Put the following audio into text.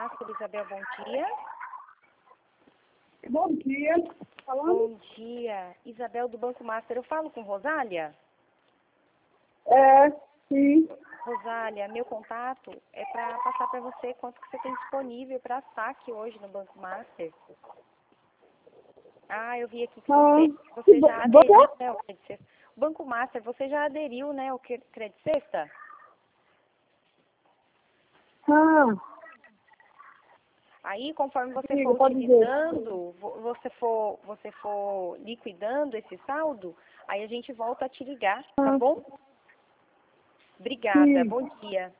Master, Isabel, bom dia. Bom dia. Falando? Bom dia. Isabel, do Banco Master. Eu falo com Rosália? Sim. Rosália, meu contato é para passar para você quanto que você tem disponível para saque hoje no Banco Master. Eu vi aqui que você já aderiu, né, ao Credit Sexta. Banco Master, você já aderiu, né, ao Credit Sexta? Aí, conforme você for utilizando, você for liquidando esse saldo, aí a gente volta a te ligar, tá bom? Obrigada, bom dia.